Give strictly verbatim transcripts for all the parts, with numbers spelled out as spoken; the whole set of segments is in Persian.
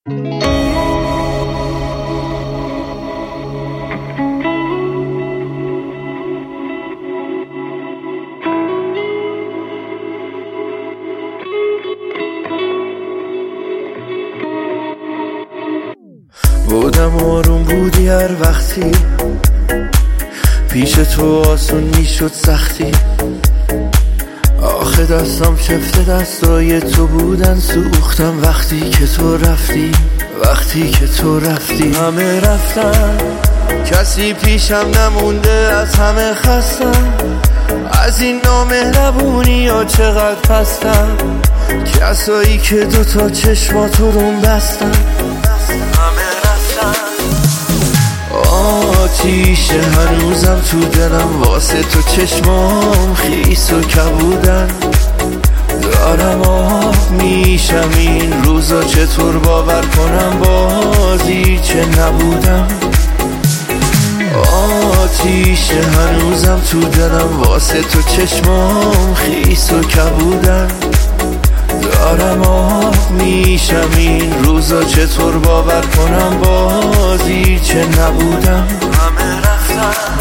بودم آروم بودی هر وقتی پیش تو آسون میشد سختی. آخه دستم شفته دستای تو بودن، سوختم وقتی که تو رفتی. وقتی که تو رفتی همه رفتن، کسی پیشم نمونده، از همه خستم. از این نامهربونی ها چقدر پستم، کسایی که دوتا چشماتو روم بستن. آتیشه هنوزم تو دلم، واسه تو چشمام خیس و کبودن. دارم آب میشم این روزا، چطور باور کنم بازی چه نبودم. آتیشه هنوزم تو دلم، واسه تو چشمام خیس و کبودن. دارم آب میشم این روزا، چطور باور کنم بازی چه نبودم. همه رفتن.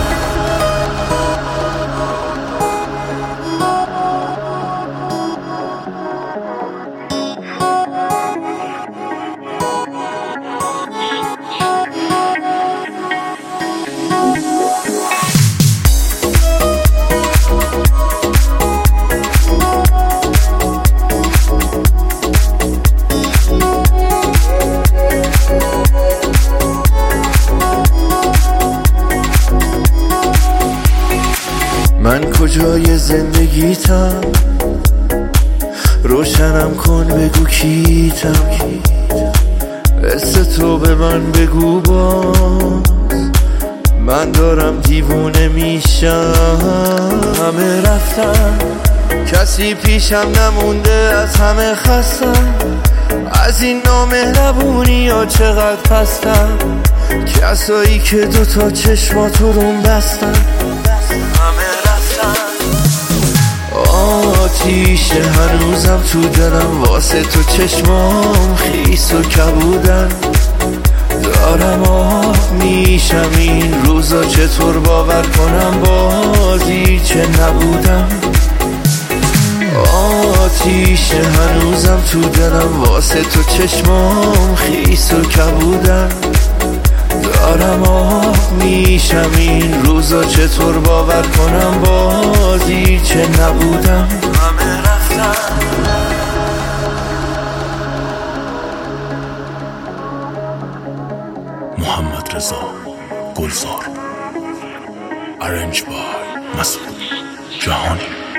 من کجای زندگیتم، روشنم کن بگو کیتم. قصه تو به من بگو باز، من دارم دیوونه میشم. همه رفتن، کسی پیشم نمونده، از همه خستم. از این نامهربونی ها چقدر پستم، کسایی که دوتا چشماتو روم بستن. آتیشه هنوزم تو دلم، واسه تو چشمام خیس و کبودن. دارم آب میشم این روزا، چطور باور کنم بازی چه نبودم. آتیشه هنوزم تو دلم، واسه تو چشمام خیس و کبودن. دارم آب میشم این روزا، چطور باور کنم بازی چه نبودم. همه رفتن. محمد رضا گلزار، ارنج بای مسعود جهانی.